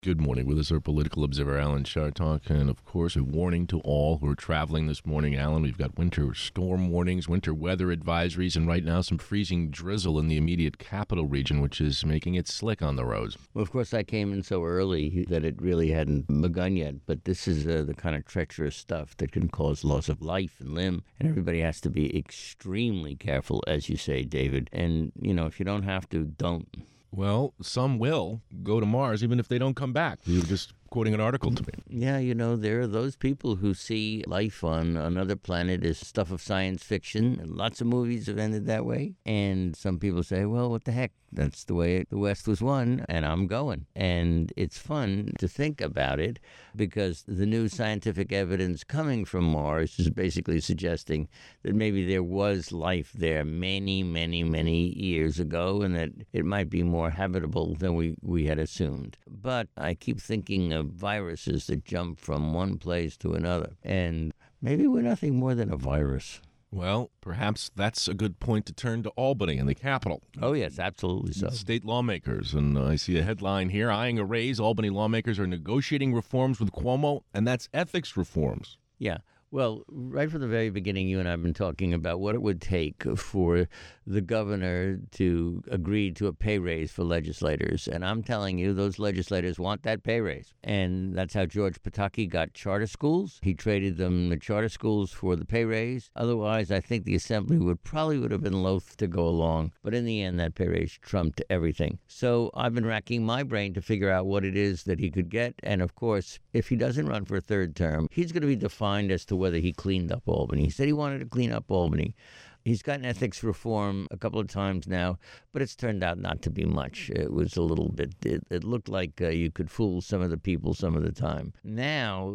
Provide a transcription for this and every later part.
Good morning. With us, our political observer, Alan Chartock, and of course, a warning to all who are traveling this morning. Alan, we've got winter storm warnings, winter weather advisories, and right now some freezing drizzle in the immediate capital region, which is making it slick on the roads. Well, of course, I came in so early that it really hadn't begun yet, but this is the kind of treacherous stuff that can cause loss of life and limb, and everybody has to be extremely careful, as you say, David. And, if you don't have to, don't. Well, some will go to Mars even if they don't come back. You were just quoting an article to me. Yeah, there are those people who see life on another planet as stuff of science fiction. Lots of movies have ended that way. And some people say, well, what the heck? That's the way the West was won, and I'm going. And it's fun to think about it because the new scientific evidence coming from Mars is basically suggesting that maybe there was life there many, many, many years ago and that it might be more habitable than we had assumed. But I keep thinking of viruses that jump from one place to another, and maybe we're nothing more than a virus. Well, perhaps that's a good point to turn to Albany and the capital. Oh, yes, absolutely so. State lawmakers, and I see a headline here, eyeing a raise. Albany lawmakers are negotiating reforms with Cuomo, and that's ethics reforms. Yeah. Well, right from the very beginning, you and I have been talking about what it would take for the governor to agree to a pay raise for legislators. And I'm telling you, those legislators want that pay raise. And that's how George Pataki got charter schools. He traded them the charter schools for the pay raise. Otherwise, I think the assembly would have been loath to go along. But in the end, that pay raise trumped everything. So I've been racking my brain to figure out what it is that he could get. And of course, if he doesn't run for a third term, he's going to be defined as to whether he cleaned up Albany. He said he wanted to clean up Albany. He's gotten ethics reform a couple of times now, but it's turned out not to be much. It was a little bit, it looked like you could fool some of the people some of the time. Now,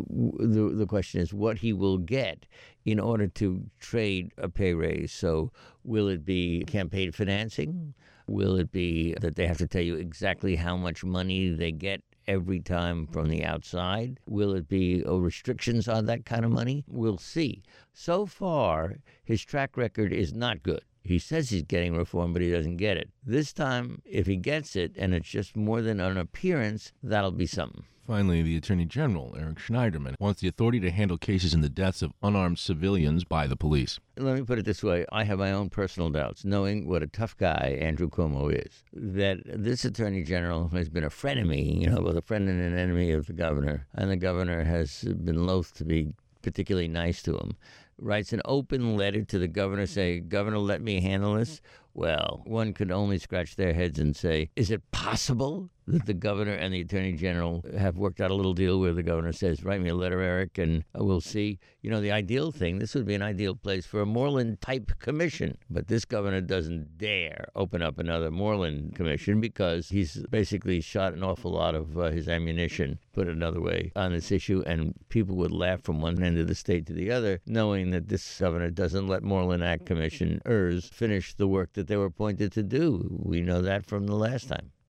the question is what he will get in order to trade a pay raise. So will it be campaign financing? Will it be that they have to tell you exactly how much money they get every time from the outside? Will it be restrictions on that kind of money? We'll see. So far, his track record is not good. He says he's getting reform, but he doesn't get it. This time, if he gets it, and it's just more than an appearance, that'll be something. Finally, the Attorney General, Eric Schneiderman, wants the authority to handle cases in the deaths of unarmed civilians by the police. Let me put it this way. I have my own personal doubts, knowing what a tough guy Andrew Cuomo is, that this Attorney General has been a frenemy, both a friend and an enemy of the governor, and the governor has been loath to be particularly nice to him. Writes an open letter to the governor saying, Governor, let me handle this. Well, one could only scratch their heads and say, is it possible that the governor and the attorney general have worked out a little deal where the governor says, write me a letter, Eric, and we'll see? The ideal thing, this would be an ideal place for a Moreland-type commission. But this governor doesn't dare open up another Moreland commission because he's basically shot an awful lot of his ammunition, put it another way, on this issue. And people would laugh from one end of the state to the other, knowing that this governor doesn't let Moreland Act commissioners finish the work that they were appointed to do. We know that from the last time.